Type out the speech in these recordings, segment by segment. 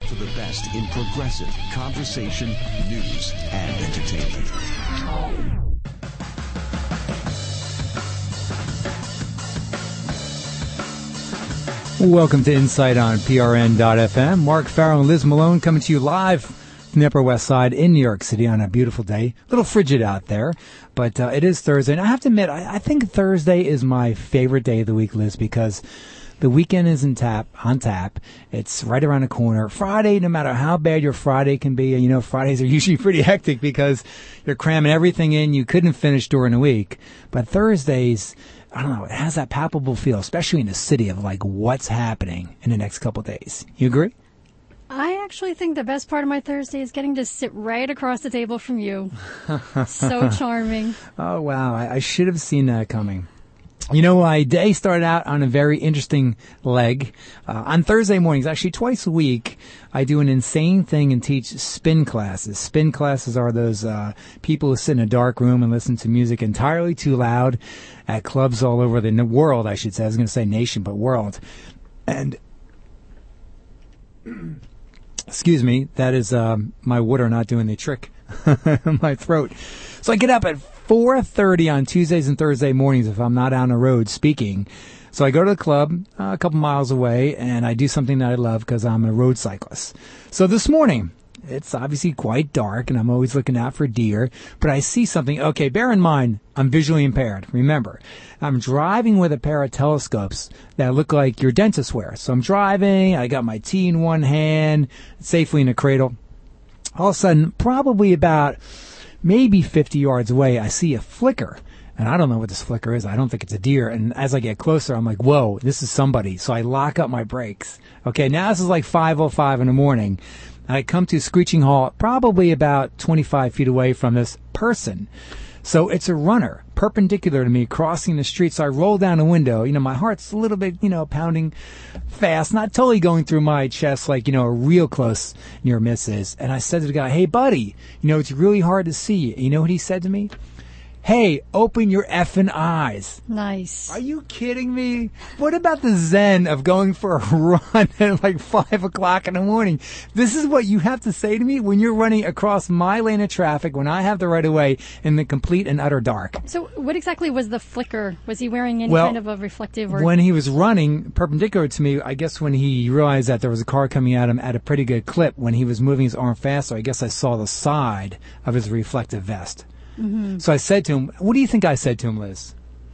For the best in progressive conversation, news, and entertainment. Welcome to Insight on PRN.FM. Mark Farrell and Liz Malone coming to you live from the Upper West Side in New York City on a beautiful day. A little frigid out there, but it is Thursday. And I have to admit, I think Thursday is my favorite day of the week, Liz, because the weekend is on tap. It's right around the corner. Friday, no matter how bad your Friday can be, you know, Fridays are usually pretty hectic because you're cramming everything in you couldn't finish during the week. But Thursdays, I don't know, it has that palpable feel, especially in the city, of like what's happening in the next couple of days. You agree? I actually think the best part of my Thursday is getting to sit right across the table from you. So charming. Oh, wow. I should have seen that coming. You know, my day started out on a very interesting leg. On Thursday mornings, actually twice a week, I do an insane thing and teach spin classes. Spin classes are those people who sit in a dark room and listen to music entirely too loud at clubs all over the world, I should say. I was going to say nation, but world. And, excuse me, that is my water not doing the trick in my throat. So I get up at 4:30 on Tuesdays and Thursday mornings if I'm not on the road speaking. So I go to the club a couple miles away, and I do something that I love because I'm a road cyclist. So this morning, it's obviously quite dark, and I'm always looking out for deer, but I see something. Okay, bear in mind, I'm visually impaired. Remember, I'm driving with a pair of telescopes that look like your dentist wears. So I'm driving, I got my tea in one hand, safely in a cradle. All of a sudden, probably about maybe 50 yards away, I see a flicker. And I don't know what this flicker is. I don't think it's a deer. And as I get closer, I'm like, whoa, this is somebody. So I lock up my brakes. Okay, now this is like 5:05 in the morning. I come to a screeching halt probably about 25 feet away from this person. So it's a runner, perpendicular to me, crossing the street. So I roll down the window. You know, my heart's a little bit, pounding fast, not totally going through my chest like, a real close near miss is. And I said to the guy, hey, buddy, it's really hard to see. You know what he said to me? Hey, open your effing eyes. Nice. Are you kidding me? What about the zen of going for a run at like 5 o'clock in the morning? This is what you have to say to me when you're running across my lane of traffic when I have the right of way in the complete and utter dark. So what exactly was the flicker? Was he wearing any kind of a reflective? Or When he was running perpendicular to me, I guess when he realized that there was a car coming at him at a pretty good clip, when he was moving his arm faster, I guess I saw the side of his reflective vest. Mm-hmm. So I said to him, what do you think I said to him, Liz?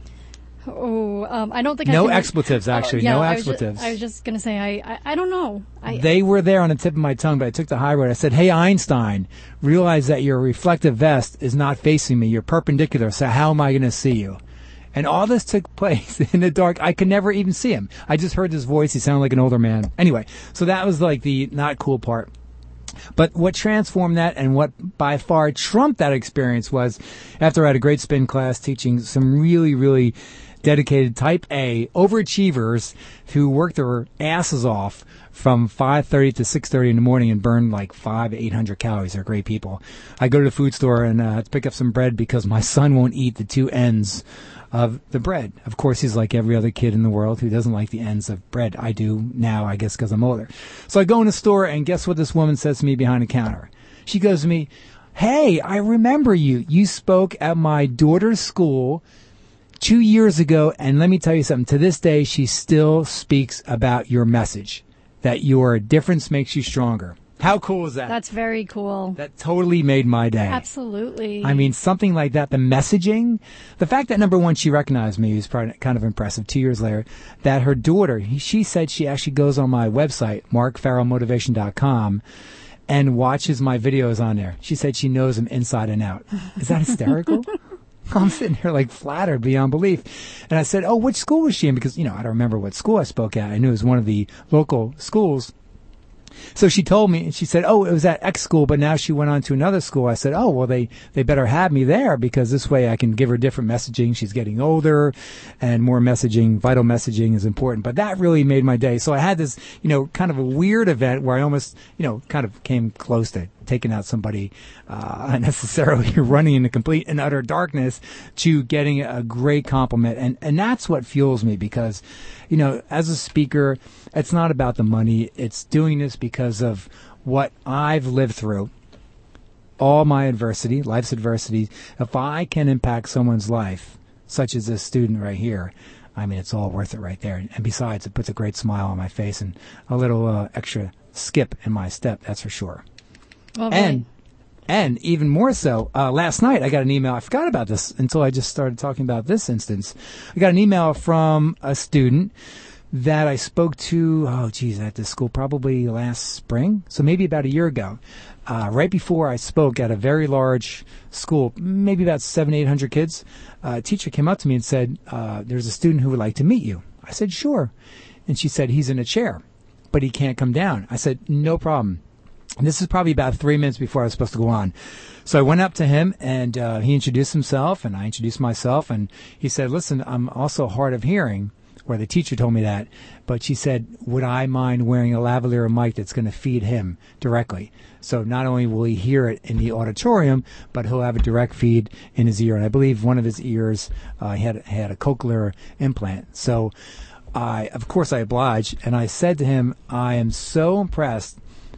I don't think No expletives, actually. Yeah, no expletives. I was just going to say, I don't know. They were there on the tip of my tongue, but I took the high road. I said, hey, Einstein, realize that your reflective vest is not facing me. You're perpendicular, so how am I going to see you? And all this took place in the dark. I could never even see him. I just heard his voice. He sounded like an older man. Anyway, so that was like the not cool part. But what transformed that and what by far trumped that experience was after I had a great spin class teaching some really, really dedicated type A overachievers who worked their asses off from 5:30 to 6:30 in the morning and burned like 500 to 800 calories. They're great people. I go to the food store and pick up some bread because my son won't eat the two ends of the bread. Of course, he's like every other kid in the world who doesn't like the ends of bread. I do now, I guess, because I'm older. So I go in the store, and guess what this woman says to me behind the counter? She goes to me, hey, I remember you. You spoke at my daughter's school 2 years ago, and let me tell you something. To this day, she still speaks about your message, that your difference makes you stronger. How cool is that? That's very cool. That totally made my day. Absolutely. I mean, something like that, the messaging, the fact that, number one, she recognized me is probably kind of impressive. 2 years later, that her daughter, she said she actually goes on my website, markfarrellmotivation.com, and watches my videos on there. She said she knows them inside and out. Is that hysterical? I'm sitting here like flattered beyond belief. And I said, oh, which school was she in? Because, I don't remember what school I spoke at. I knew it was one of the local schools. So she told me, and she said, oh, it was at X school, but now she went on to another school. I said, oh, well, they better have me there because this way I can give her different messaging. She's getting older and more messaging, vital messaging is important. But that really made my day. So I had this, kind of a weird event where I almost, kind of came close to taking out somebody unnecessarily, running into complete and utter darkness, to getting a great compliment. And that's what fuels me, because, you know, as a speaker, it's not about the money. It's doing this because of what I've lived through, all my adversity, life's adversity. If I can impact someone's life, such as this student right here, I mean, it's all worth it right there. And besides, it puts a great smile on my face and a little extra skip in my step, that's for sure. Well, really. And even more so, last night I got an email. I forgot about this until I just started talking about this instance. I got an email from a student that I spoke to, at this school probably last spring, so maybe about a year ago. Right before I spoke at a very large school, maybe about 700-800 kids, a teacher came up to me and said, there's a student who would like to meet you. I said, sure. And she said, he's in a chair, but he can't come down. I said, no problem. And this is probably about 3 minutes before I was supposed to go on. So I went up to him, and he introduced himself, and I introduced myself, and he said, listen, I'm also hard of hearing, or the teacher told me that, but she said, would I mind wearing a lavalier mic that's going to feed him directly? So not only will he hear it in the auditorium, but he'll have a direct feed in his ear. And I believe one of his ears had a cochlear implant. So of course I obliged, and I said to him, I am so impressed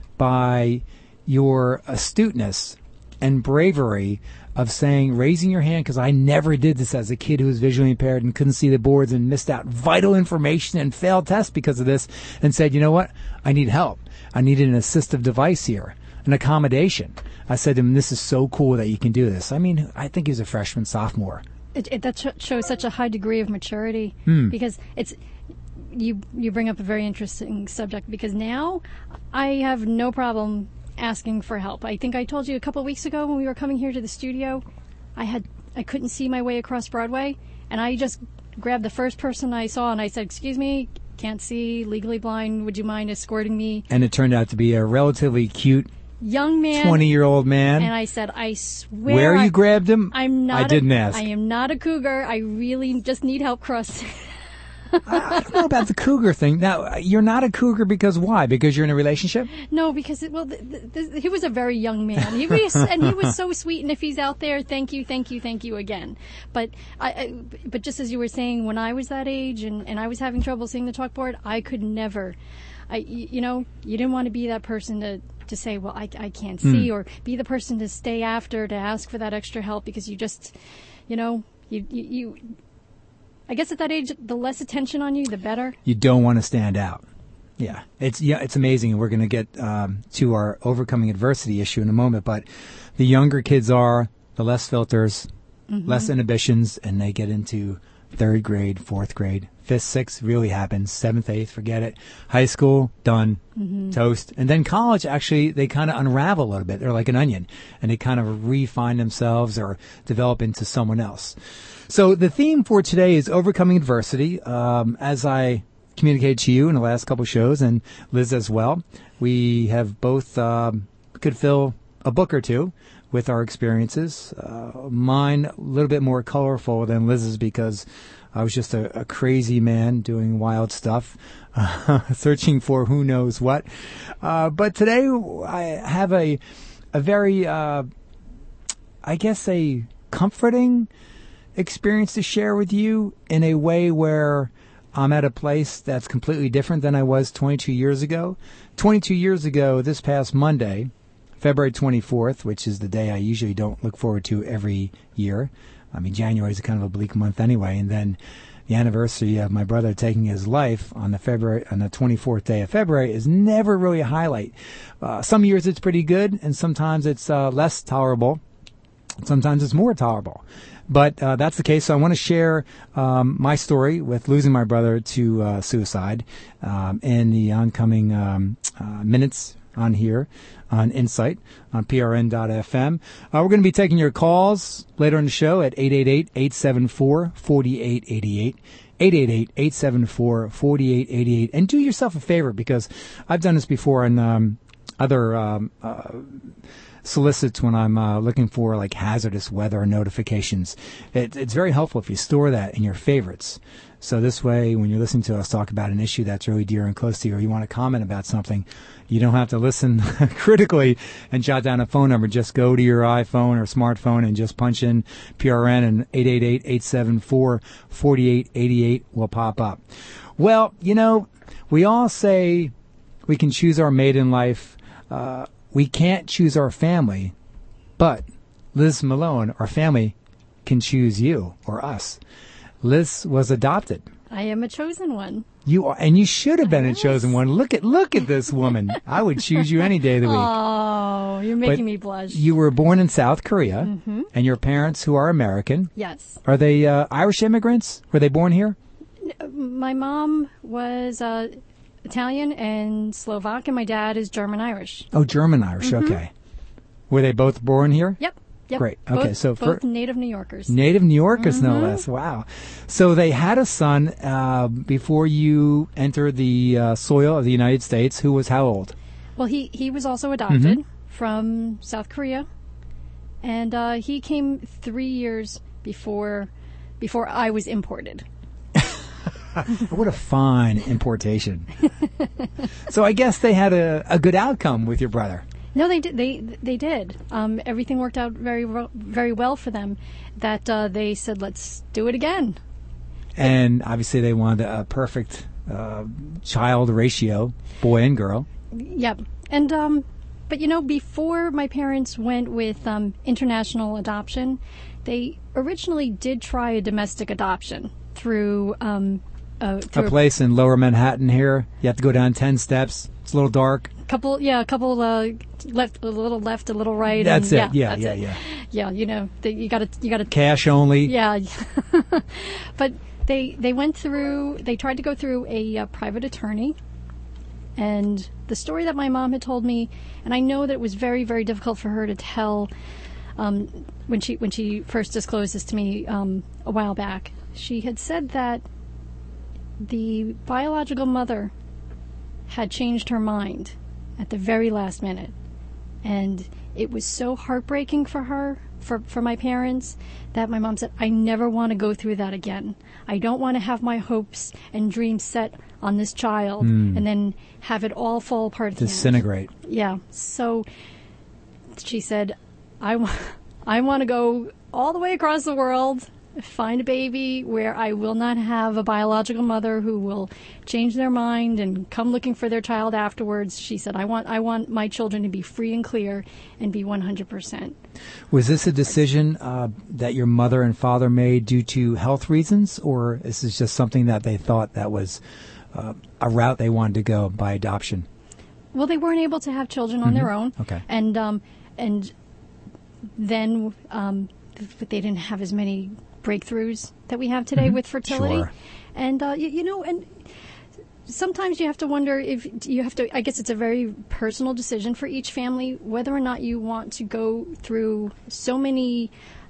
by your astuteness and bravery of raising your hand, because I never did this as a kid who was visually impaired and couldn't see the boards and missed out vital information and failed tests because of this, and said, you know what, I need help. I need an assistive device here, an accommodation. I said to him, this is so cool that you can do this. I mean, I think he was a freshman, sophomore. That shows such a high degree of maturity, because it's... You bring up a very interesting subject, because now I have no problem asking for help. I think I told you a couple of weeks ago when we were coming here to the studio, I couldn't see my way across Broadway, and I just grabbed the first person I saw and I said, excuse me, can't see, legally blind, would you mind escorting me? And it turned out to be a relatively cute young man, 20-year-old man. And I said, I swear, where you grabbed him? I didn't ask. I am not a cougar. I really just need help crossing. I don't know about the cougar thing. Now, you're not a cougar because why? Because you're in a relationship? No, because he was a very young man. He was so sweet. And if he's out there, thank you again. But but just as you were saying, when I was that age and I was having trouble seeing the chalkboard, I could never. You didn't want to be that person to say, well, I can't see, or be the person to stay after to ask for that extra help, because you just, you. I guess at that age, the less attention on you, the better. You don't want to stand out. Yeah, it's amazing. And we're going to get to our overcoming adversity issue in a moment. But the younger kids are, the less filters, less inhibitions, and they get into 3rd grade, 4th grade, 5th, 6th really happens. 7th, 8th, forget it. High school, done, toast. And then college, actually, they kind of unravel a little bit. They're like an onion, and they kind of refine themselves or develop into someone else. So the theme for today is overcoming adversity. As I communicated to you in the last couple of shows, and Liz as well, we have both could fill a book or two with our experiences. Mine a little bit more colorful than Liz's, because I was just a crazy man doing wild stuff, searching for who knows what. But today I have a very, I guess, a comforting experience to share with you, in a way where I'm at a place that's completely different than I was 22 years ago. 22 years ago, this past Monday, February 24th, which is the day I usually don't look forward to every year. I mean, January is kind of a bleak month anyway. And then the anniversary of my brother taking his life on the 24th day of February is never really a highlight. Some years it's pretty good, and sometimes it's less tolerable. Sometimes it's more tolerable. But that's the case. So I want to share my story with losing my brother to suicide in the oncoming minutes on here on Insight on PRN.FM. We're going to be taking your calls later in the show at 888-874-4888. 888-874-4888. And do yourself a favor, because I've done this before, and other solicits when I'm looking for like hazardous weather notifications. It's very helpful if you store that in your favorites. So this way, when you're listening to us talk about an issue that's really dear and close to you, or you want to comment about something, you don't have to listen critically and jot down a phone number. Just go to your iPhone or smartphone and just punch in PRN, and 888-874-4888 will pop up. Well, we all say we can choose our mate in life. We can't choose our family, but Liz Malone, our family, can choose you or us. Liz was adopted. I am a chosen one. You are, and you should have been a chosen one. Look at this woman. I would choose you any day of the week. Oh, you're making me blush. You were born in South Korea, and your parents, who are American, yes, are they Irish immigrants? Were they born here? My mom was Italian and Slovak, and my dad is German-Irish. Oh, German-Irish, okay. Were they both born here? Yep. Great. Okay, both native New Yorkers. Native New Yorkers, no less. Wow. So they had a son before you entered the soil of the United States. Who was how old? Well, he was also adopted from South Korea, and he came 3 years before I was imported. What a fine importation. So I guess they had a good outcome with your brother. No, they did. They did. Everything worked out very well for them. That they said, "Let's do it again." And obviously, they wanted a perfect child ratio, boy and girl. Yep. And but before my parents went with international adoption, they originally did try a domestic adoption through a place in Lower Manhattan. Here, you have to go down 10 steps. It's a little dark. A couple left, a little left, a little right. That's and, it. Yeah. Yeah, you gotta cash only. Yeah, but they tried to go through a private attorney, and the story that my mom had told me, and I know that it was very, very difficult for her to tell when she first disclosed this to me a while back. She had said that the biological mother had changed her mind at the very last minute, and it was so heartbreaking for her, for my parents, that my mom said, I never want to go through that again. I don't want to have my hopes and dreams set on this child and then have it all fall apart at the end. Disintegrate. Yeah. So she said, I want to go all the way across the world, find a baby where I will not have a biological mother who will change their mind and come looking for their child afterwards. She said, I want my children to be free and clear and be 100%. Was this a decision that your mother and father made due to health reasons, or is this just something that they thought that was a route they wanted to go by adoption? Well, they weren't able to have children on their own. Okay. And then they didn't have as many breakthroughs that we have today with fertility. Sure. And and sometimes you have to wonder if you have to, I guess it's a very personal decision for each family whether or not you want to jump through so many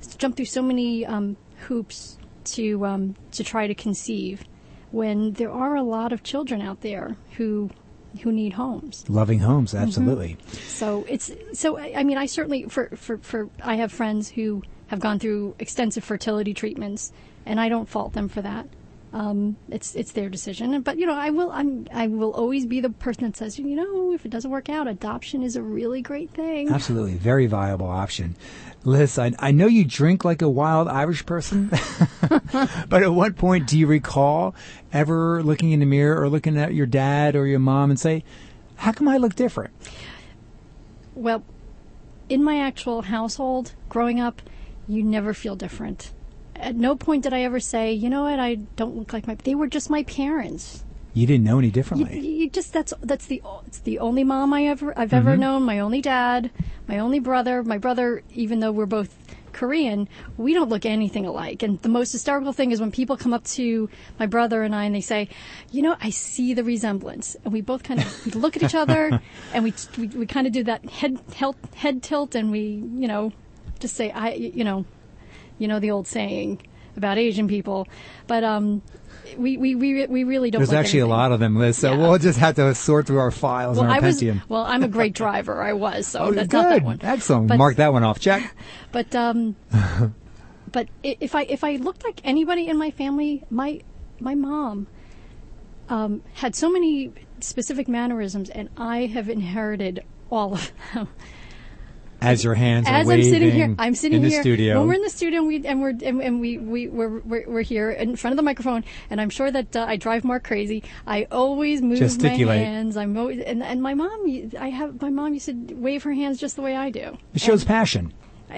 hoops to try to conceive, when there are a lot of children out there who need homes. Loving homes, absolutely. So I certainly I have friends who have gone through extensive fertility treatments, and I don't fault them for that. It's their decision. But I will always be the person that says, if it doesn't work out, adoption is a really great thing. Absolutely, very viable option. Liz, I know you drink like a wild Irish person, but at what point do you recall ever looking in the mirror or looking at your dad or your mom and say, how come I look different? Well, in my actual household, growing up, you never feel different. At no point did I ever say, you know what, I don't look like they were just my parents. You didn't know any differently. You just it's the only mom I've ever known, my only dad, my only brother. My brother, even though we're both Korean, we don't look anything alike. And the most hysterical thing is when people come up to my brother and I and they say, I see the resemblance. And we both kind of look at each other and we kind of do that head tilt, and we, just say, the old saying, about Asian people, but we really don't. There's like actually anything. a lot of them, Liz. So Yeah. we'll just have to sort through our files and our Pentium. I'm a great driver. I was, so that's good. not that one. Excellent. But- Mark that one off. Check. But but if I looked like anybody in my family, my mom had so many specific mannerisms, and I have inherited all of them. As your hands are As waving I'm sitting here, I'm sitting in here. the studio. When we're in the studio, we're here in front of the microphone, and I'm sure that I drive Mark crazy. I always move my Gesticulate. hands. I'm always, and my mom used to wave her hands just the way I do. It shows passion.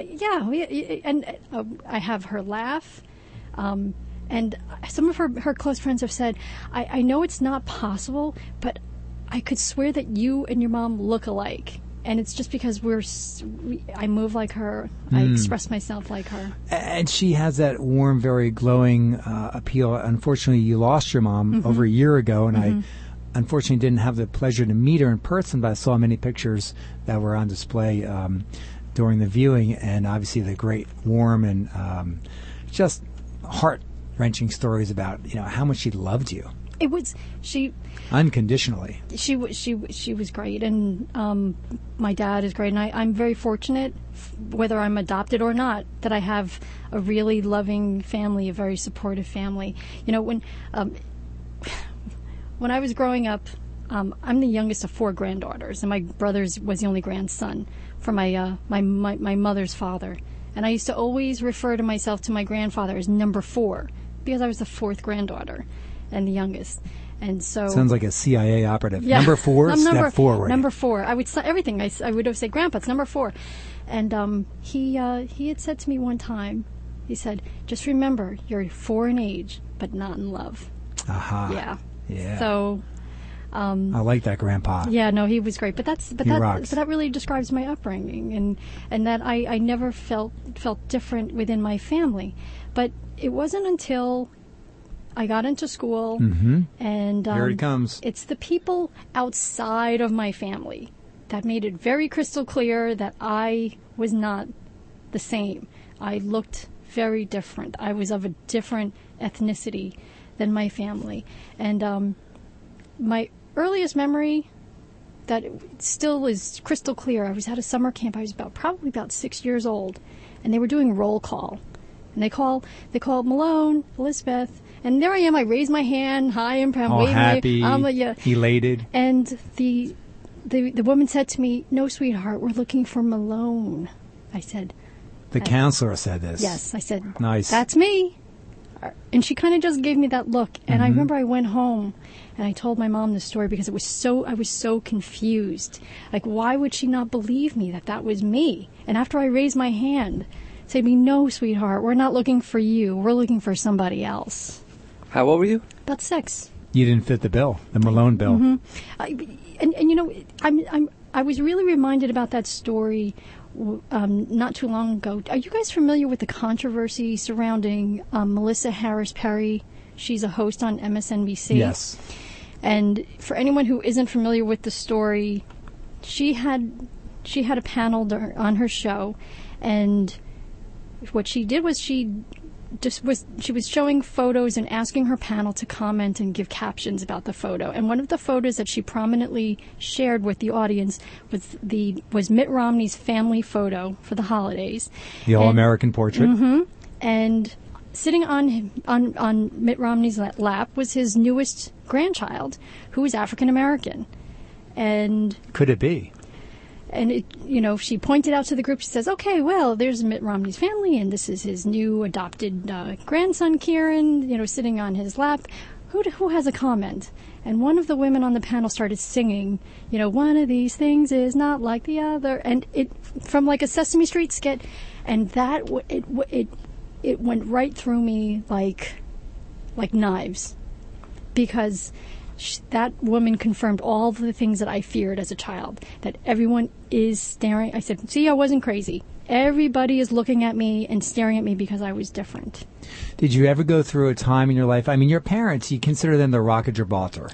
I have her laugh. And some of her close friends have said, I know it's not possible, but I could swear that you and your mom look alike. And it's just because I move like her. I express myself like her. And she has that warm, very glowing appeal. Unfortunately, you lost your mom over a year ago, and I unfortunately didn't have the pleasure to meet her in person, but I saw many pictures that were on display during the viewing, and obviously the great, warm, and just heart-wrenching stories about how much she loved you. It was unconditionally. She was great, and my dad is great, and I'm very fortunate, whether I'm adopted or not, that I have a really loving family, a very supportive family. When I was growing up, I'm the youngest of 4 granddaughters, and my brother was the only grandson for my mother's father, and I used to always refer to myself to my grandfather as number 4 because I was the 4th granddaughter and the youngest. And so sounds like a CIA operative. Yeah. Number 4, I'm step forward. Number 4. I would say everything. I would have said, Grandpa, it's number 4. And he had said to me one time, he said, just remember, you're 4 in age, but not in love. Aha. Yeah. So I like that, Grandpa. yeah, no, he was great. But rocks. that really describes my upbringing, and that I never felt different within my family. But it wasn't until I got into school, and Here it comes. It's the people outside of my family that made it very crystal clear that I was not the same. I looked very different. I was of a different ethnicity than my family. And my earliest memory that still is crystal clear, I was at a summer camp. I was probably about 6 years old, and they were doing roll call. And they called Malone, Elizabeth, and there I am. I raised my hand, hi, I'm All waving. happy, Yeah. elated. And the woman said to me, "No, sweetheart, we're looking for Malone." I said, The counselor said this. "Yes." I said, Nice. "That's me." And she kind of just gave me that look. And I remember I went home and I told my mom this story because I was so confused. Like, why would she not believe me that was me? And after I raised my hand, say to me, "No, sweetheart, we're not looking for you. We're looking for somebody else." How old were you? About 6. You didn't fit the bill, the Malone bill. I was really reminded about that story not too long ago. Are you guys familiar with the controversy surrounding Melissa Harris Perry? She's a host on MSNBC. Yes. And for anyone who isn't familiar with the story, she had a panel on her show, and what she did was she was showing photos and asking her panel to comment and give captions about the photo. And one of the photos that she prominently shared with the audience was Mitt Romney's family photo for the holidays. The All-American portrait. And sitting on Mitt Romney's lap was his newest grandchild, who was African American. And Could it be? And she pointed out to the group, she says, "Okay, well, there's Mitt Romney's family, and this is his new adopted grandson, Kieran, sitting on his lap. Who has a comment?" And one of the women on the panel started singing, "One of these things is not like the other," and it from like a Sesame Street skit, and that it went right through me like knives, because that woman confirmed all the things that I feared as a child, that everyone is staring. I said, "See, I wasn't crazy. Everybody is looking at me and staring at me because I was different." Did you ever go through a time in your life? I mean, your parents, you consider them the Rock of Gibraltar.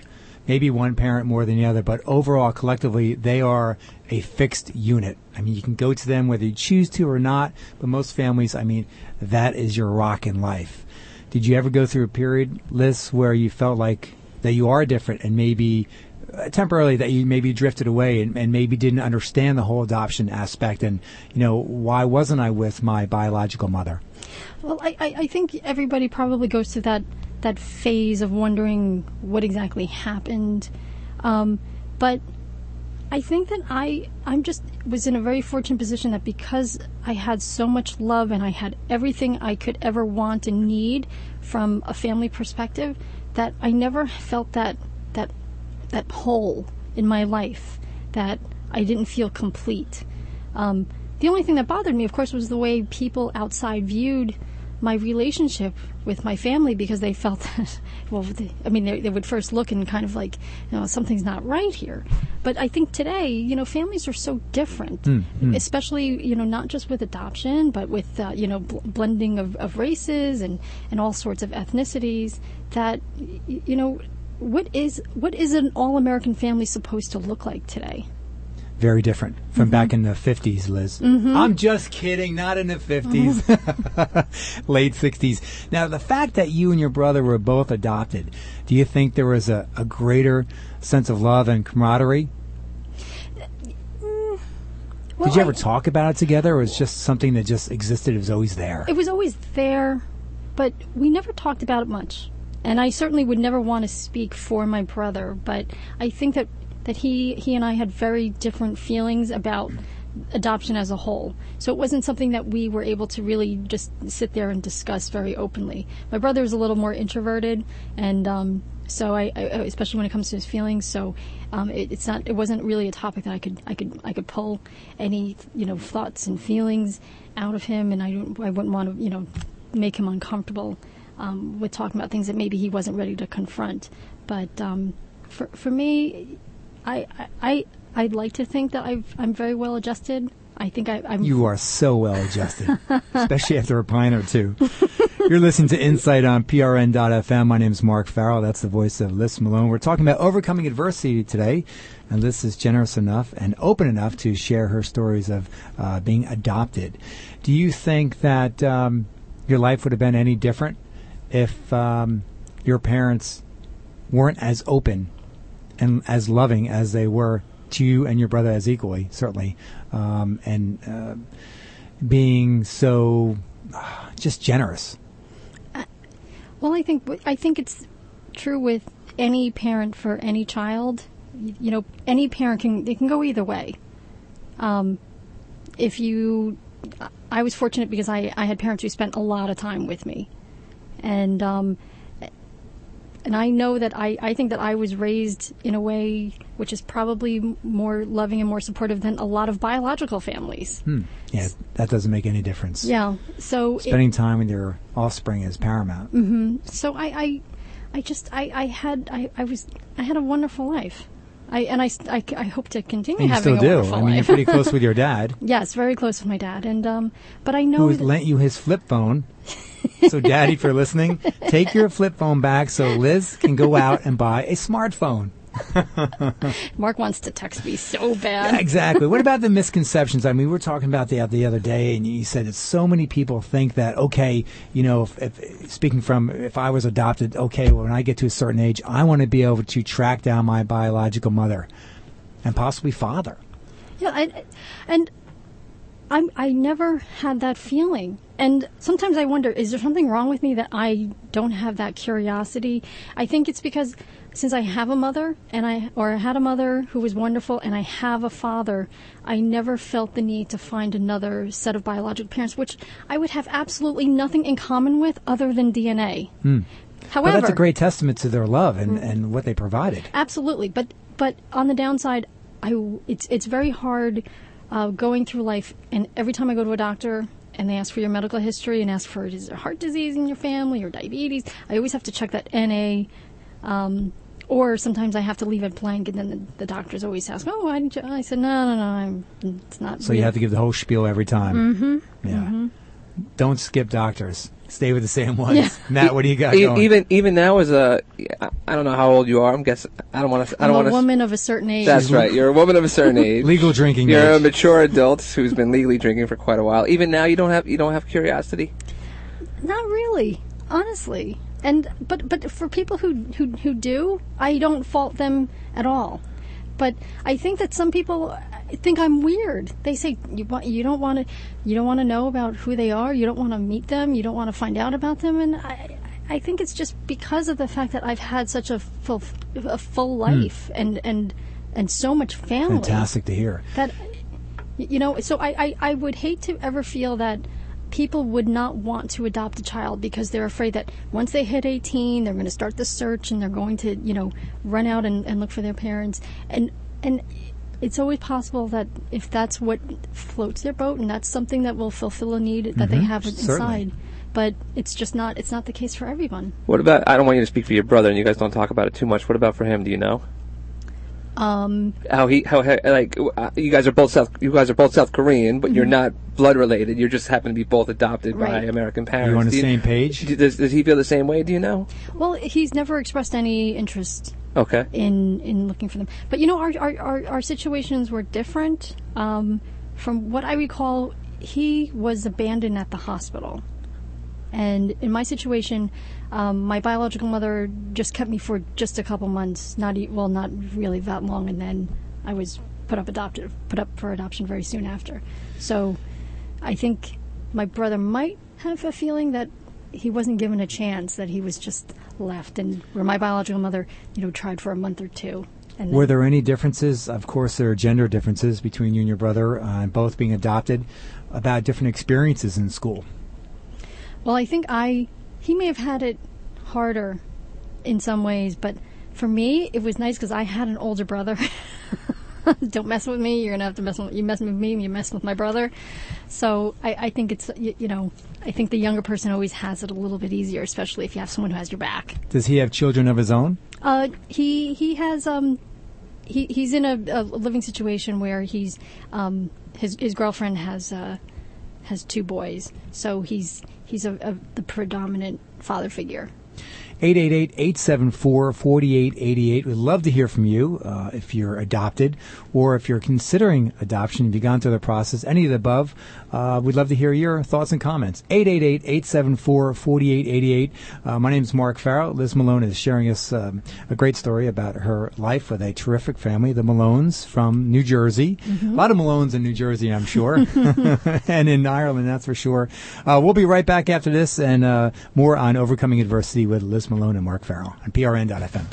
maybe one parent more than the other, but overall, collectively, they are a fixed unit. I mean, you can go to them whether you choose to or not, but most families, I mean, that is your rock in life. Did you ever go through a period, Liz, where you felt like that you are different and maybe temporarily that you maybe drifted away and maybe didn't understand the whole adoption aspect and, why wasn't I with my biological mother? Well, I think everybody probably goes through that phase of wondering what exactly happened. But I think that I'm just was in a very fortunate position that because I had so much love and I had everything I could ever want and need from a family perspective, that I never felt that hole in my life, that I didn't feel complete. The only thing that bothered me, of course, was the way people outside viewed my relationship with my family, because they felt that, they would first look and kind of like, something's not right here. But I think today, families are so different, especially, not just with adoption, but with, blending of races and all sorts of ethnicities, that, what is an all-American family supposed to look like today? Very different from back in the 50s, Liz. I'm just kidding, not in the 50s. Late 60s. Now, the fact that you and your brother were both adopted, do you think there was a greater sense of love and camaraderie? Did you ever talk about it together, or was it just something that just existed, it was always there? It was always there, but we never talked about it much. And I certainly would never want to speak for my brother, but I think that he and I had very different feelings about adoption as a whole. So it wasn't something that we were able to really just sit there and discuss very openly. My brother was a little more introverted, and so I especially when it comes to his feelings. So it wasn't really a topic that I could pull any thoughts and feelings out of him, and I wouldn't want to make him uncomfortable with talking about things that maybe he wasn't ready to confront. But for me, I'd like to think that I'm very well adjusted. I think I'm. You are so well adjusted, especially after a pint or two. You're listening to Insight on PRN.FM. My name is Mark Farrell. That's the voice of Liz Malone. We're talking about overcoming adversity today, and Liz is generous enough and open enough to share her stories of being adopted. Do you think that your life would have been any different if your parents weren't as open and as loving as they were to you and your brother, as equally, certainly, and being so just generous? Well, I think it's true with any parent for any child. Any parent can go either way. I was fortunate because I had parents who spent a lot of time with me, and I know that I think that I was raised in a way which is probably more loving and more supportive than a lot of biological families. Yeah, that doesn't make any difference. Yeah, so spending time with your offspring is paramount. Mm-hmm. So I had a wonderful life. I hope to continue having a wonderful life. You still do. I mean, you're pretty close with your dad. Yes, very close with my dad, and but I know who lent you his flip phone. So, Daddy, if you're listening, take your flip phone back so Liz can go out and buy a smartphone. Mark wants to text me so bad. Yeah, exactly. What about the misconceptions? I mean, we were talking about the other day, and you said that so many people think that, okay, if I was adopted, okay, when I get to a certain age, I want to be able to track down my biological mother and possibly father. Yeah, I never had that feeling. And sometimes I wonder, is there something wrong with me that I don't have that curiosity? I think it's because since I have a mother I had a mother who was wonderful, and I have a father, I never felt the need to find another set of biological parents, which I would have absolutely nothing in common with other than DNA. However, well, that's a great testament to their love and what they provided. Absolutely. But on the downside, it's very hard going through life, and every time I go to a doctor and they ask for your medical history and ask for, is there heart disease in your family or diabetes, I always have to check that NA, or sometimes I have to leave it blank, and then the doctors always ask, oh, why didn't you? I said, no, it's not. So real. You have to give the whole spiel every time. Mm-hmm. Yeah. Mm-hmm. Don't skip doctors. stay with the same ones. Yeah. Matt, what do you got going? Even now as I don't know how old you are. I'm guessing I don't want to. I'm a woman of a certain age. That's right. You're a woman of a certain age. Legal drinking You're age. a mature adult who's been legally drinking for quite a while. Even now, you don't have curiosity. Not really, honestly. But for people who do, I don't fault them at all. But I think that some people think I'm weird. They say you don't want to know about who they are. You don't want to meet them. You don't want to find out about them. And I think it's just because of the fact that I've had such a full life and so much family. Fantastic to hear. That so I would hate to ever feel that people would not want to adopt a child because they're afraid that once they hit 18, they're going to start the search and they're going to, run out and look for their parents. And it's always possible that if that's what floats their boat and that's something that will fulfill a need that they have inside. Certainly. But it's not the case for everyone. What about, I don't want you to speak for your brother and you guys don't talk about it too much. What about for him? Do you know? You guys are both South Korean, but you're not blood related. You just happen to be both adopted by American parents. You're on the same page? Does he feel the same way? Do you know? Well, he's never expressed any interest. Okay. In looking for them, but our situations were different. From what I recall, he was abandoned at the hospital, and in my situation, my biological mother just kept me for just a couple months, not really that long, and then I was put up for adoption very soon after. So I think my brother might have a feeling that he wasn't given a chance, that he was just left, and where my biological mother, tried for a month or two. And were there any differences? Of course, there are gender differences between you and your brother, both being adopted, about different experiences in school. Well, I think he may have had it harder in some ways, but for me, it was nice because I had an older brother. Don't mess with me. You're going to have to mess with me. You mess with my brother. So I think it's, I think the younger person always has it a little bit easier, especially if you have someone who has your back. Does he have children of his own? He has, he's in a living situation where he's, his girlfriend has 2 boys. So he's the predominant father figure. 888-874-4888. We'd love to hear from you if you're adopted or if you're considering adoption, if you've gone through the process, any of the above. We'd love to hear your thoughts and comments. 888-874-4888. My name is Mark Farrell. Liz Malone is sharing us a great story about her life with a terrific family, the Malones from New Jersey. A lot of Malones in New Jersey, I'm sure, and in Ireland, that's for sure. We'll be right back after this and more on Overcoming Adversity with Liz Malone and Mark Farrell on PRN.FM.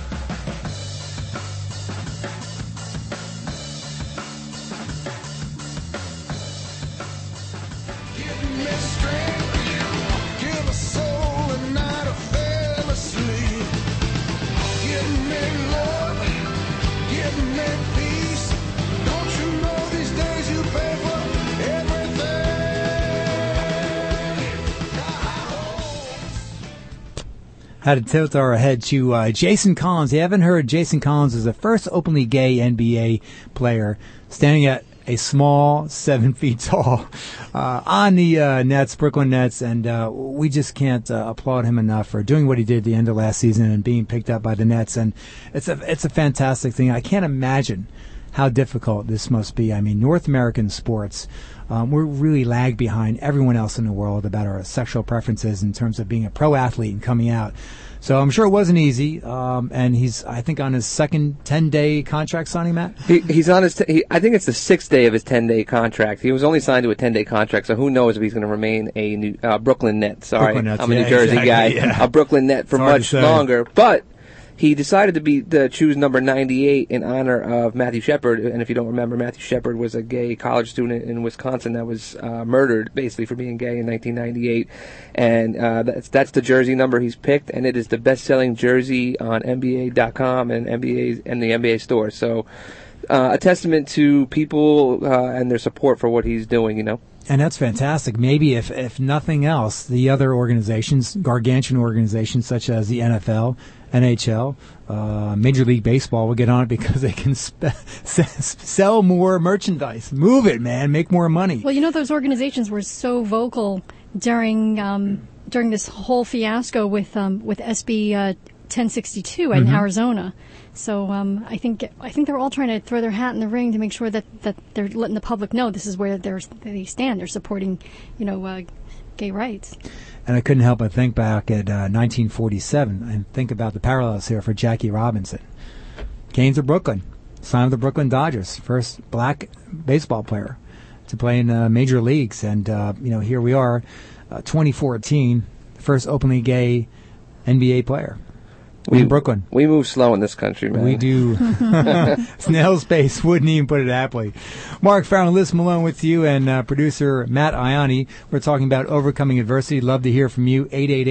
Had to tilt our head to Jason Collins. You haven't heard, Jason Collins is the first openly gay NBA player standing at a small 7 feet tall on the Nets, Brooklyn Nets, and we just can't applaud him enough for doing what he did at the end of last season and being picked up by the Nets. And it's a fantastic thing. I can't imagine how difficult this must be. I mean, North American sports, we're really lag behind everyone else in the world about our sexual preferences in terms of being a pro athlete and coming out. So I'm sure it wasn't easy. And he's, I think, on his second 10-day contract signing, Matt? He's on his, I think it's the 6th day of his 10-day contract. He was only signed to a 10-day contract, so who knows if he's going to remain a new, Brooklyn Net. Sorry, Brooklyn Nets, I'm a New Jersey guy. Yeah. A Brooklyn Net for much longer. But he decided to choose number 98 in honor of Matthew Shepard. And if you don't remember, Matthew Shepard was a gay college student in Wisconsin that was murdered basically for being gay in 1998. And that's the jersey number he's picked, and it is the best-selling jersey on NBA.com and the NBA store. So a testament to people and their support for what he's doing, And that's fantastic. Maybe if nothing else, the other organizations, gargantuan organizations such as the NFL, NHL, Major League Baseball will get on it because they can sell more merchandise. Move it, man. Make more money. Well, those organizations were so vocal during during this whole fiasco with SB 1062 in Arizona. So I think they're all trying to throw their hat in the ring to make sure that they're letting the public know this is where they stand. They're supporting, gay rights. And I couldn't help but think back at 1947 and think about the parallels here for Jackie Robinson. Canes of Brooklyn, son of the Brooklyn Dodgers, first black baseball player to play in major leagues. And, here we are, 2014, first openly gay NBA player. In Brooklyn. We move slow in this country, man. We do. Snail's pace, wouldn't even put it aptly. Mark Farrell and Liz Malone with you, and producer Matt Ianni. We're talking about overcoming adversity. Love to hear from you.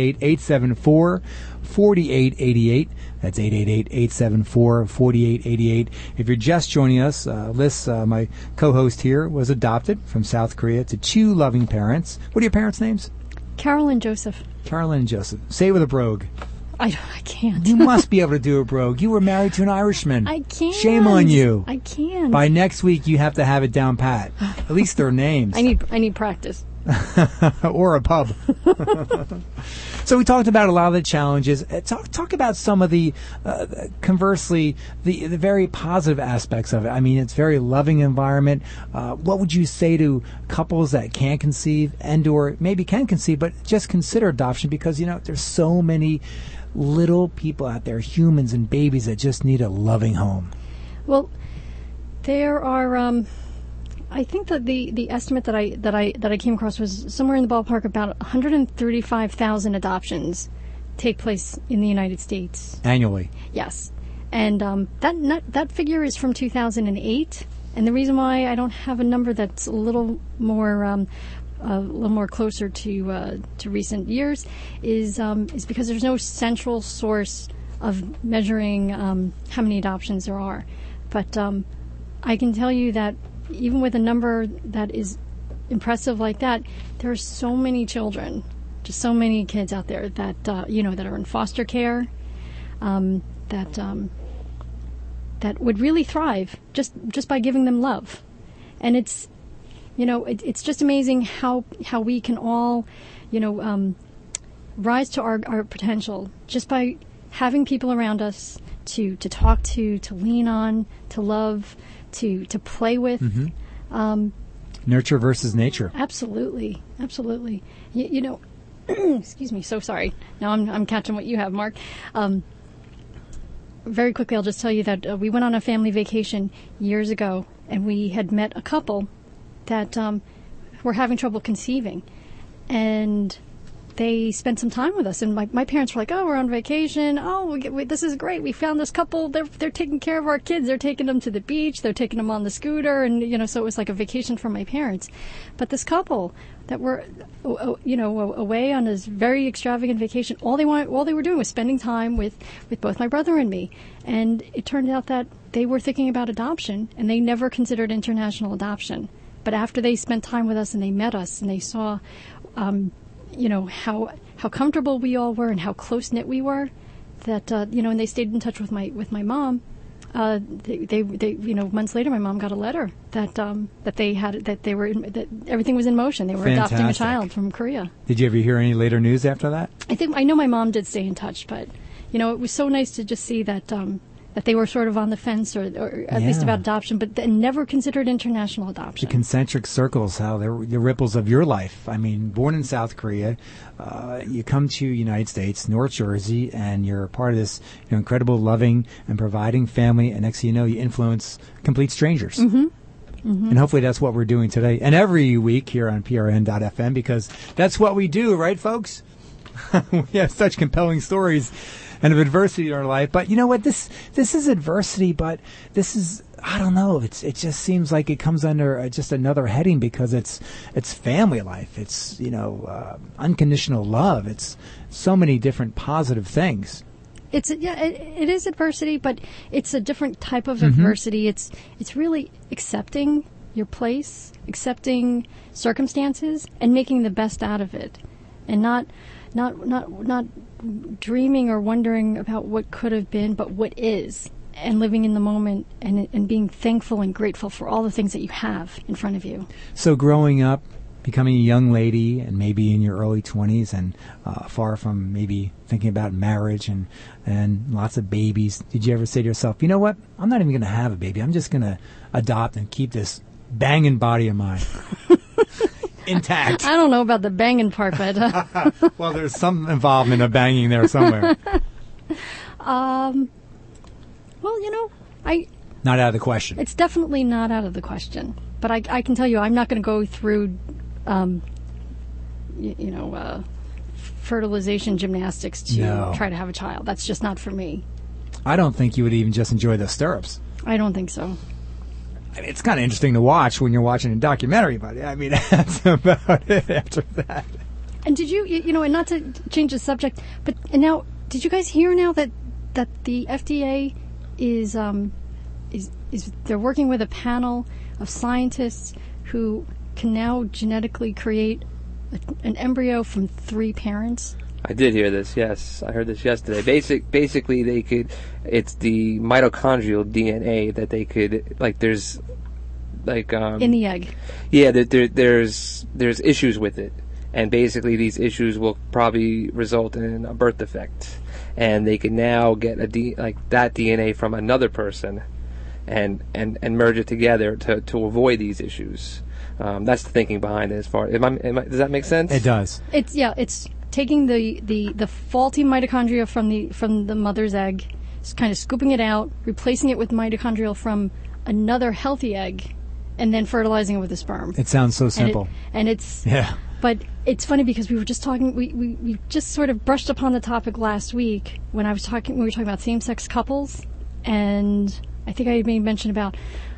888-874-4888. That's 888-874-4888. If you're just joining us, Liz, my co-host here, was adopted from South Korea to two loving parents. What are your parents' names? Carol and Joseph. Carolyn and Joseph. Say it with a brogue. I can't. You must be able to do a brogue. You were married to an Irishman. I can't. Shame on you. I can't. By next week, you have to have it down pat. At least their names. I need practice. Or a pub. So we talked about a lot of the challenges. Talk about some of the, conversely, the very positive aspects of it. I mean, it's a very loving environment. What would you say to couples that can't conceive and or maybe can conceive but just consider adoption? Because, there's so many little people out there, humans and babies, that just need a loving home. Well, there are. I think that the estimate that I came across was somewhere in the ballpark about 135,000 adoptions take place in the United States Annually. Yes, and that figure is from 2008. And the reason why I don't have a number that's a little more closer to recent years is because there's no central source of measuring how many adoptions there are. But I can tell you that even with a number that is impressive like that, there are so many children, just so many kids out there that that are in foster care, that would really thrive just by giving them love. And it's just amazing how we can all rise to our potential just by having people around us to talk to lean on, to love, to play with. Mm-hmm. Nurture versus nature. Absolutely. Excuse me, so sorry. Now I'm catching what you have, Mark. Very quickly, I'll just tell you that we went on a family vacation years ago, and we had met a couple that were having trouble conceiving. And they spent some time with us, and my parents were like, "Oh, we're on vacation. Oh, this is great. We found this couple. They're taking care of our kids. They're taking them to the beach. They're taking them on the scooter, and so it was like a vacation for my parents." But this couple that were, away on this very extravagant vacation, all they were doing was spending time with both my brother and me, and it turned out that they were thinking about adoption, and they never considered international adoption. But after they spent time with us and they met us and they saw, how comfortable we all were and how close knit we were, that and they stayed in touch with my mom. They months later, my mom got a letter that everything was in motion. They were Fantastic. Adopting a child from Korea. Did you ever hear any later news after that? I know my mom did stay in touch, but it was so nice to just see that they were sort of on the fence, or at least about adoption, but never considered international adoption. The concentric circles, how the ripples of your life. I mean, born in South Korea, you come to United States, North Jersey, and you're part of this incredible, loving, and providing family, and next thing you know, you influence complete strangers. Mm-hmm. Mm-hmm. And hopefully that's what we're doing today and every week here on PRN.FM, because that's what we do, right, folks? We have such compelling stories and of adversity in our life. But you know what? This is adversity, but this is, I don't know. It just seems like it comes under just another heading, because it's family life. It's unconditional love. It's so many different positive things. It is adversity, but it's a different type of adversity. It's really accepting your place, accepting circumstances, and making the best out of it, and not dreaming or wondering about what could have been, but what is, and living in the moment and being thankful and grateful for all the things that you have in front of you. So growing up becoming a young lady and maybe in your early 20s and far from maybe thinking about marriage and lots of babies, did you ever say to yourself, you know what, I'm not even going to have a baby. I'm just going to adopt and keep this banging body of mine intact? I don't know about the banging part, but... Well, there's some involvement of banging there somewhere. Well, Not out of the question. It's definitely not out of the question. But I can tell you, I'm not going to go through, fertilization gymnastics to try to have a child. That's just not for me. I don't think you would even just enjoy the stirrups. I don't think so. I mean, it's kind of interesting to watch when you're watching a documentary, but I mean, that's about it after that. And did you, and not to change the subject, but and now, did you guys hear now that the FDA is they're working with a panel of scientists who can now genetically create an embryo from 3 parents? I did hear this, yes. I heard this yesterday. Basically, they could, it's the mitochondrial DNA that they could, there's, in the egg. Yeah, there's issues with it. And basically, these issues will probably result in a birth defect. And they can now get that DNA from another person and merge it together to avoid these issues. That's the thinking behind it. As far, does that make sense? It does. It's taking the faulty mitochondria from the mother's egg, kind of scooping it out, replacing it with mitochondria from another healthy egg, and then fertilizing it with a sperm. It sounds so simple. Yeah. But it's funny because we were just talking. We just sort of brushed upon the topic last week when we were talking about same-sex couples, and I think I made mention about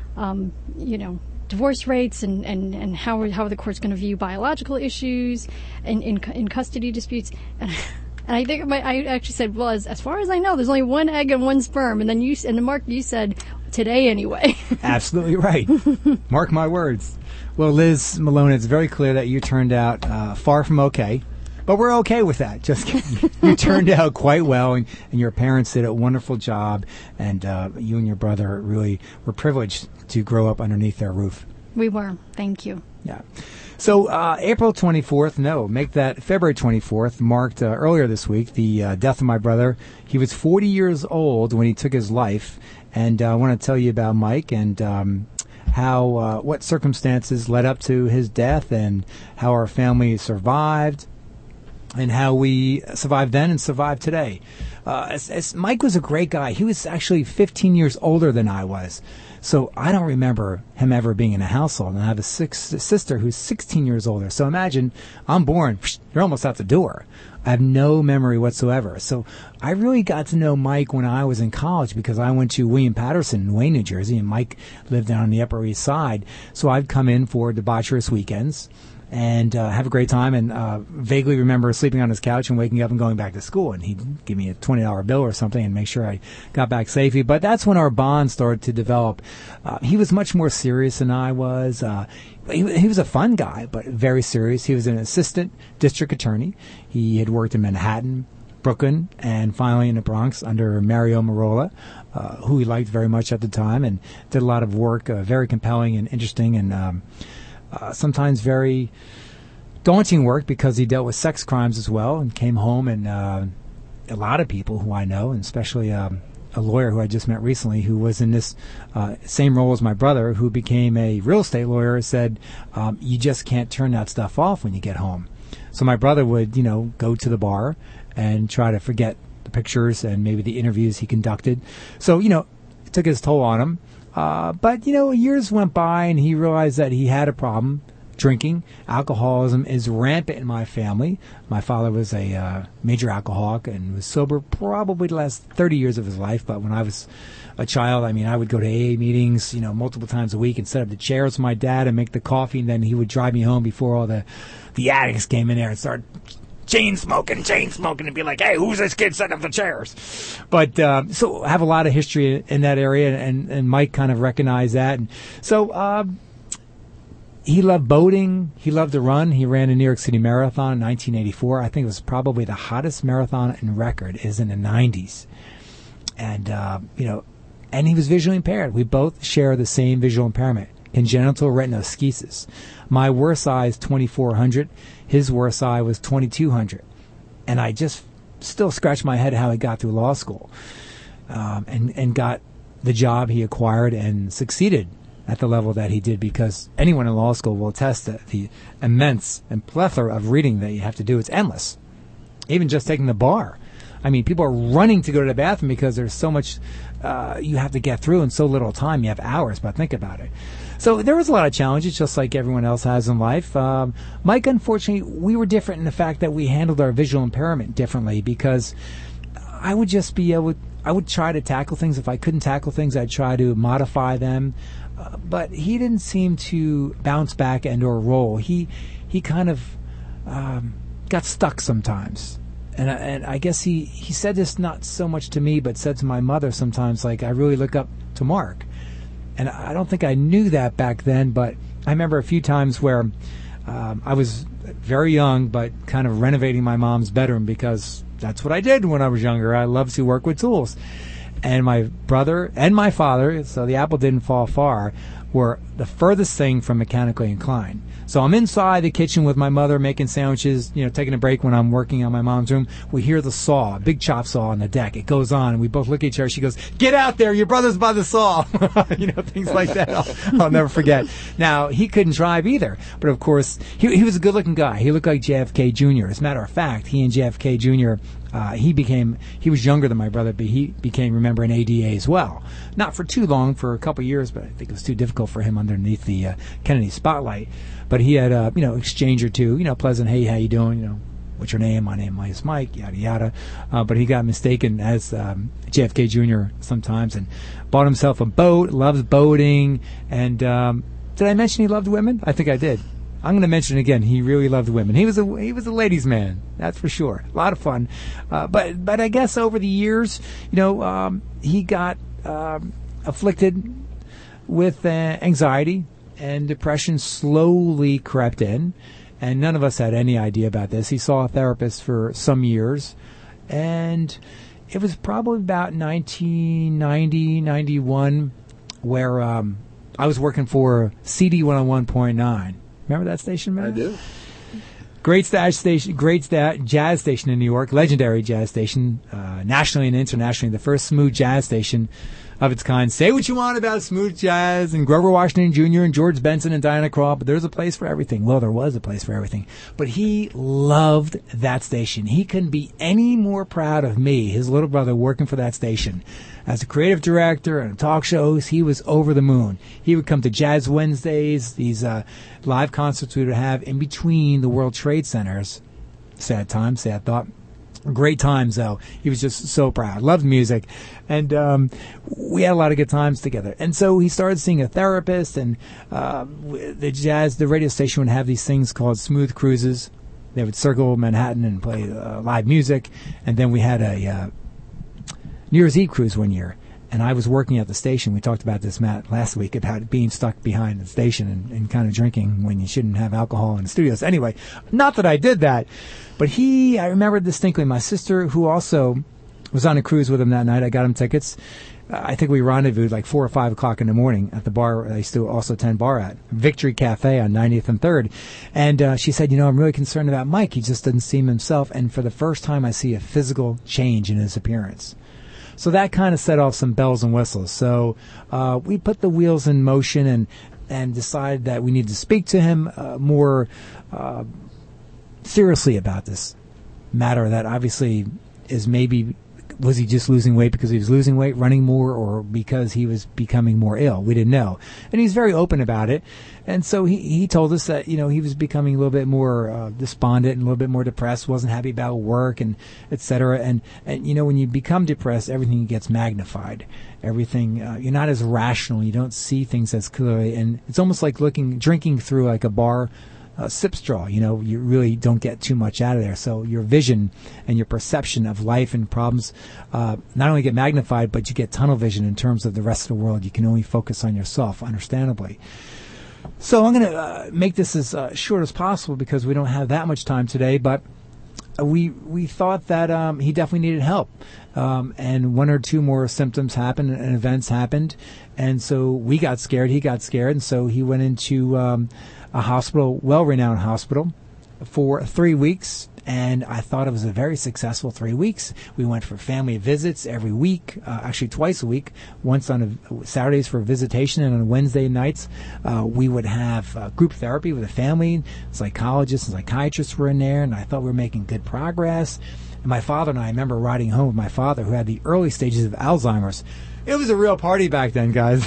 divorce rates and how the court's going to view biological issues and in custody disputes. And I think I actually said, well, as far as I know, there's only 1 egg and 1 sperm. And then Mark, you said today anyway. Absolutely right. Mark my words. Well, Liz Malone, it's very clear that you turned out far from okay. But we're okay with that. Just you turned out quite well, and your parents did a wonderful job, and you and your brother really were privileged to grow up underneath their roof. We were. Thank you. Yeah. So April 24th, make that February 24th, marked earlier this week the death of my brother. He was 40 years old when he took his life, and I want to tell you about Mike and how what circumstances led up to his death and how our family survived. And how we survived then and survived today. As Mike was a great guy. He was actually 15 years older than I was. So I don't remember him ever being in a household. And I have a sister who's 16 years older. So imagine, I'm born, you're almost out the door. I have no memory whatsoever. So I really got to know Mike when I was in college because I went to William Patterson in Wayne, New Jersey, and Mike lived down on the Upper East Side. So I'd come in for debaucherous weekends and have a great time, and vaguely remember sleeping on his couch and waking up and going back to school. And he'd give me a $20 bill or something and make sure I got back safely. But that's when our bond started to develop. He was much more serious than I was. He was a fun guy, but very serious. He was an assistant district attorney. He had worked in Manhattan, Brooklyn, and finally in the Bronx under Mario Marola, who he liked very much at the time, and did a lot of work, very compelling and interesting, and sometimes very daunting work because he dealt with sex crimes as well, and came home and a lot of people who I know, and especially a lawyer who I just met recently who was in this same role as my brother, who became a real estate lawyer, said, you just can't turn that stuff off when you get home. So my brother would, go to the bar and try to forget the pictures and maybe the interviews he conducted. So, it took his toll on him. But, years went by and he realized that he had a problem drinking. Alcoholism is rampant in my family. My father was a major alcoholic and was sober probably the last 30 years of his life. But when I was a child, I would go to AA meetings, multiple times a week and set up the chairs with my dad and make the coffee. And then he would drive me home before all the addicts came in there and started chain smoking, and be like, hey, who's this kid setting up the chairs? But so I have a lot of history in that area, and Mike kind of recognized that. And so he loved boating. He loved to run. He ran a New York City Marathon in 1984. I think it was probably the hottest marathon in record is in the 90s. And, and he was visually impaired. We both share the same visual impairment. congenital retinoschisis. My worst eye is 2400. His worst eye was 2200. And I just still scratch my head how he got through law school and got the job he acquired and succeeded at the level that he did, because anyone in law school will attest to the immense and plethora of reading that you have to do. It's endless. Even just taking the bar. I mean, people are running to go to the bathroom because there's so much you have to get through in so little time. You have hours, but think about it. So there was a lot of challenges, just like everyone else has in life. Mike, unfortunately, we were different in the fact that we handled our visual impairment differently, because I would just be able, I would try to tackle things. If I couldn't tackle things, I'd try to modify them. But he didn't seem to bounce back and or roll. He kind of got stuck sometimes. And I guess he said this not so much to me, but said to my mother sometimes, like, I really look up to Mark. And I don't think I knew that back then, but I remember a few times where I was very young, but kind of renovating my mom's bedroom, because that's what I did when I was younger. I loved to work with tools. And my brother and my father, so the apple didn't fall far, were the furthest thing from mechanically inclined. So I'm inside the kitchen with my mother making sandwiches, taking a break when I'm working on my mom's room. We hear the saw, a big chop saw on the deck. It goes on, and we both look at each other. She goes, "Get out there, your brother's by the saw." Things like that. I'll never forget. Now, he couldn't drive either, but of course, he was a good-looking guy. He looked like JFK Jr. As a matter of fact, he and JFK Jr., he was younger than my brother, but he became, remember, an ADA as well. Not for too long, for a couple of years, but I think it was too difficult for him underneath the Kennedy spotlight. But he had exchange or two, pleasant, hey, how you doing? What's your name? My name is Mike, yada, yada. But he got mistaken as JFK Jr. sometimes and bought himself a boat, loves boating. And did I mention he loved women? I think I did. I'm going to mention it again. He really loved women. He was a ladies' man, that's for sure. A lot of fun. But I guess over the years, he got afflicted with anxiety, and depression slowly crept in. And none of us had any idea about this. He saw a therapist for some years, and it was probably about 1990, 91, where I was working for CD 101.9. Remember that station, man? I do. Great jazz station in New York, legendary jazz station, nationally and internationally, the first smooth jazz station of its kind. Say what you want about smooth jazz and Grover Washington Jr. and George Benson and Diana Krall, but there's a place for everything. Well, there was a place for everything. But he loved that station. He couldn't be any more proud of me, his little brother, working for that station. As a creative director and talk shows, he was over the moon. He would come to Jazz Wednesdays, these live concerts we would have in between the World Trade Centers. Sad time, sad thought. Great times, though. He was just so proud. Loved music. And we had a lot of good times together. And so he started seeing a therapist, and the radio station would have these things called smooth cruises. They would circle Manhattan and play live music. And then we had a New Year's Eve cruise one year. And I was working at the station. We talked about this, Matt, last week, about being stuck behind the station and kind of drinking when you shouldn't have alcohol in the studios. Anyway, not that I did that, but I remember distinctly, my sister, who also was on a cruise with him that night, I got him tickets. I think we rendezvoused like 4 or 5 o'clock in the morning at the bar I used to also attend bar at, Victory Cafe on 90th and 3rd. And she said, I'm really concerned about Mike. He just doesn't seem himself. And for the first time, I see a physical change in his appearance. So that kind of set off some bells and whistles. So we put the wheels in motion and decided that we needed to speak to him more seriously about this matter that obviously is maybe, was he just losing weight because he was losing weight, running more, or because he was becoming more ill? We didn't know. And he's very open about it. And so he told us that, he was becoming a little bit more despondent and a little bit more depressed, wasn't happy about work and et cetera. And when you become depressed, everything gets magnified. Everything, you're not as rational. You don't see things as clearly. And it's almost like drinking through like a bar sip straw. You really don't get too much out of there. So your vision and your perception of life and problems not only get magnified, but you get tunnel vision in terms of the rest of the world. You can only focus on yourself, understandably. So I'm going to make this as short as possible because we don't have that much time today. But we thought that he definitely needed help. And one or two more symptoms happened and events happened. And so we got scared. He got scared. And so he went into a hospital, well-renowned hospital, for 3 weeks. And I thought it was a very successful 3 weeks. We went for family visits every week, actually twice a week, once on Saturdays for visitation, and on Wednesday nights we would have group therapy with a family. Psychologists and psychiatrists were in there, and I thought we were making good progress. And my father and I remember riding home with my father, who had the early stages of Alzheimer's. It was a real party back then, guys.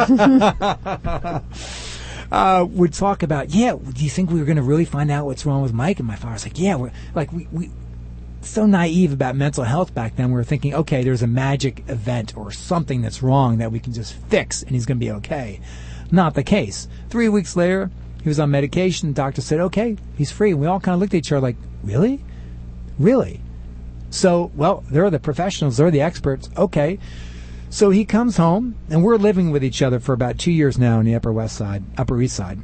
Would talk about, do you think we were going to really find out what's wrong with Mike? And my father's like, we're like, we so naive about mental health back then. We were thinking, okay, there's a magic event or something that's wrong that we can just fix and he's going to be okay. Not the case. 3 weeks later, he was on medication. The doctor said, okay, he's free. And we all kind of looked at each other like, really? Really? So, well, they're the professionals. They're the experts. Okay. So he comes home, and we're living with each other for about 2 years now in the Upper East Side.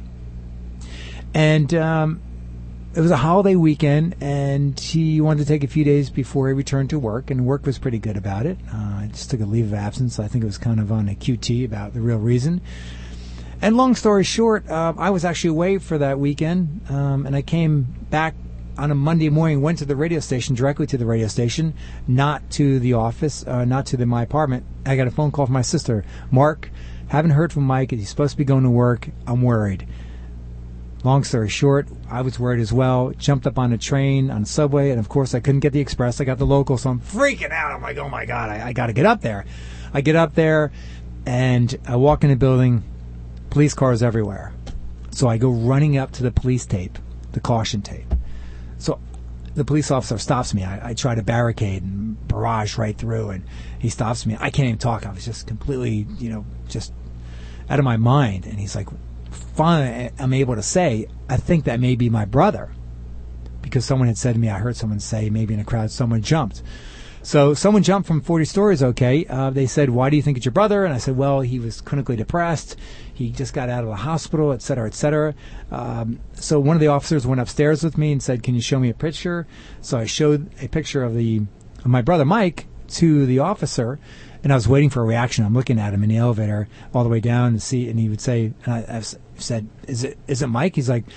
And it was a holiday weekend, and he wanted to take a few days before he returned to work, and work was pretty good about it. I just took a leave of absence. I think it was kind of on a QT about the real reason. And long story short, I was actually away for that weekend, and I came back on a Monday morning, went to the radio station, directly to the radio station, not to the office, not to my apartment. I got a phone call from my sister. Mark, haven't heard from Mike. He's supposed to be going to work. I'm worried. Long story short, I was worried as well. Jumped up on a train, on the subway, and of course I couldn't get the express. I got the local, so I'm freaking out. I'm like, oh my God, I got to get up there. I get up there, and I walk in the building, police cars everywhere. So I go running up to the police tape, the caution tape. So the police officer stops me. I try to barricade and barrage right through, and he stops me. I can't even talk. I was just completely, just out of my mind. And he's like, finally, I'm able to say, I think that may be my brother. Because someone had said to me, I heard someone say, maybe in a crowd, someone jumped. So someone jumped from 40 stories, okay. They said, why do you think it's your brother? And I said, well, he was clinically depressed. He just got out of the hospital, et cetera, et cetera. So one of the officers went upstairs with me and said, can you show me a picture? So I showed a picture of my brother Mike to the officer, and I was waiting for a reaction. I'm looking at him in the elevator all the way down to see, and he would say, and I said, is it Mike? He's like,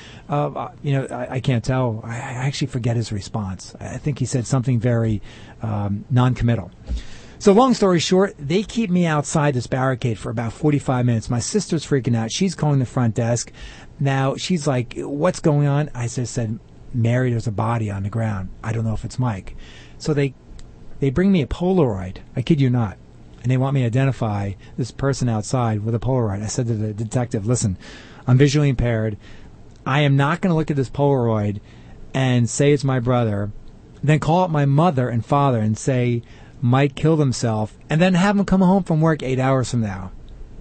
I can't tell. I actually forget his response. I think he said something very non-committal. So long story short, they keep me outside this barricade for about 45 minutes. My sister's freaking out. She's calling the front desk. Now, she's like, what's going on? I just said, Mary, there's a body on the ground. I don't know if it's Mike. So they bring me a Polaroid. I kid you not. And they want me to identify this person outside with a Polaroid. I said to the detective, listen, I'm visually impaired. I am not going to look at this Polaroid and say it's my brother, then call up my mother and father and say Mike killed himself, and then have him come home from work 8 hours from now.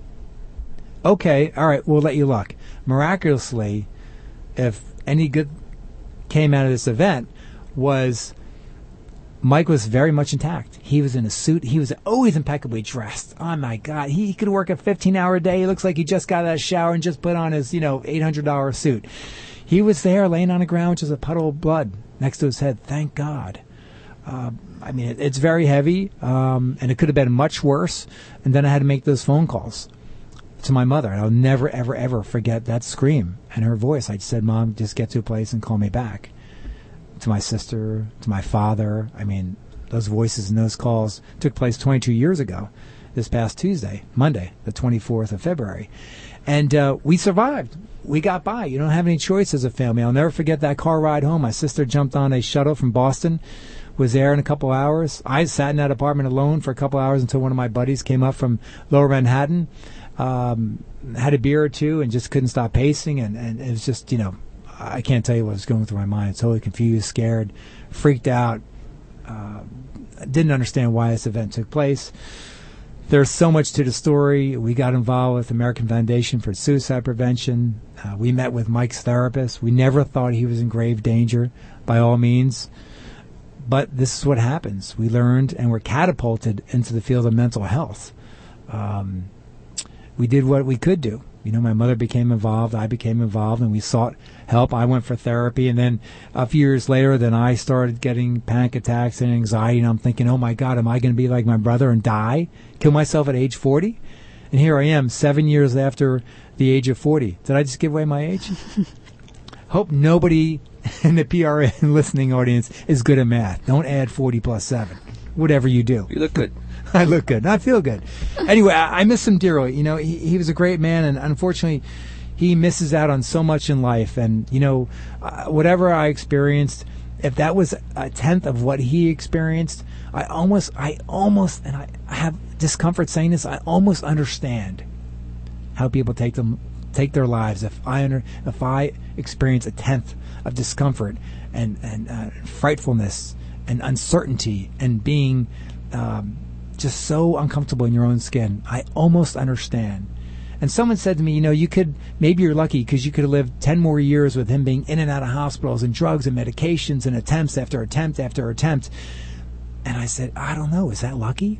Okay, all right, we'll let you luck. Miraculously, if any good came out of this event, was Mike was very much intact. He was in a suit. He was always impeccably dressed. Oh, my God. He could work a 15-hour day. He looks like he just got out of the shower and just put on his, $800 suit. He was there laying on the ground, which is a puddle of blood next to his head. Thank God. It's very heavy, and it could have been much worse. And then I had to make those phone calls to my mother. And I'll never, ever, ever forget that scream and her voice. I just said, Mom, just get to a place and call me back. To my sister, to my father. Those voices and those calls took place 22 years ago, this past Tuesday, Monday, the 24th of February. And we survived. We got by. You don't have any choice as a family. I'll never forget that car ride home. My sister jumped on a shuttle from Boston, was there in a couple hours. I sat in that apartment alone for a couple hours until one of my buddies came up from Lower Manhattan, had a beer or two, and just couldn't stop pacing. And it was just, I can't tell you what was going through my mind. Totally confused, scared, freaked out. Didn't understand why this event took place. There's so much to the story. We got involved with the American Foundation for Suicide Prevention. We met with Mike's therapist. We never thought he was in grave danger, by all means. But this is what happens. We learned and were catapulted into the field of mental health. We did what we could do. My mother became involved, I became involved, and we sought help. I went for therapy, and then a few years later, then I started getting panic attacks and anxiety, and I'm thinking, oh my God, am I going to be like my brother and die? Kill myself at age 40? And here I am, 7 years after the age of 40. Did I just give away my age? Hope nobody in the PRN listening audience is good at math. Don't add 40 plus 7. Whatever you do. You look good. I look good. I feel good. Anyway, I miss him dearly. He was a great man, and unfortunately, he misses out on so much in life. And, whatever I experienced, if that was a tenth of what he experienced, I almost, and I have discomfort saying this, I almost understand how people take their lives. If I experience a tenth of discomfort and frightfulness and uncertainty and being just so uncomfortable in your own skin, I almost understand. And someone said to me, maybe you're lucky because you could have lived 10 more years with him being in and out of hospitals and drugs and medications and attempts after attempt after attempt. And I said, I don't know. Is that lucky?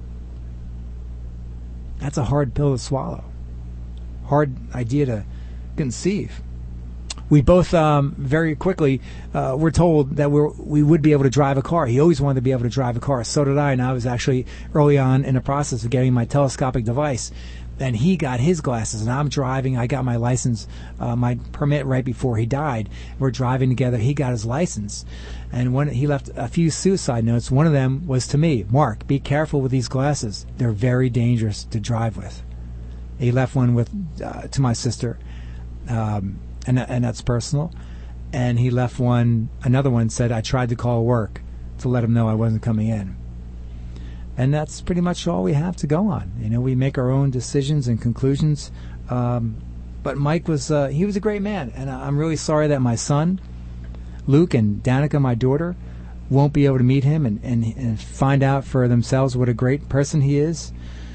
That's a hard pill to swallow. Hard idea to conceive. We both very quickly were told that we would be able to drive a car. He always wanted to be able to drive a car. So did I, and I was actually early on in the process of getting my telescopic device. And he got his glasses, and I'm driving. I got my license, my permit right before he died. We're driving together. He got his license. And when he left a few suicide notes, one of them was to me, Mark, be careful with these glasses. They're very dangerous to drive with. He left one to my sister, and that's personal. And he left another one said, I tried to call work to let him know I wasn't coming in. And that's pretty much all we have to go on. We make our own decisions and conclusions. But Mike he was a great man. And I'm really sorry that my son, Luke, and Danica, my daughter, won't be able to meet him and find out for themselves what a great person he is.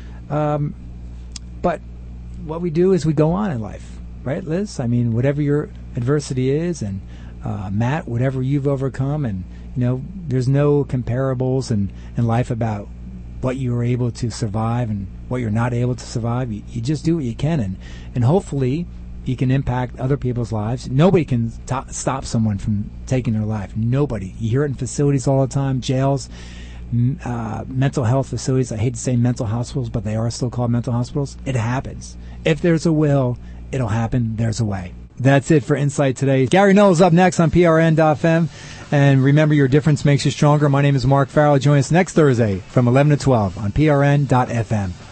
But what we do is we go on in life. Right, Liz? I mean, whatever your adversity is, and Matt, whatever you've overcome, and, there's no comparables in life about what you were able to survive and what you're not able to survive. You just do what you can, and hopefully you can impact other people's lives. Nobody can stop someone from taking their life. Nobody. You hear it in facilities all the time, jails, mental health facilities. I hate to say mental hospitals, but they are still called mental hospitals. It happens. If there's a will, it'll happen. There's a way. That's it for Insight today. Gary Null's up next on PRN.FM. And remember, your difference makes you stronger. My name is Mark Farrell. Join us next Thursday from 11 to 12 on PRN.FM.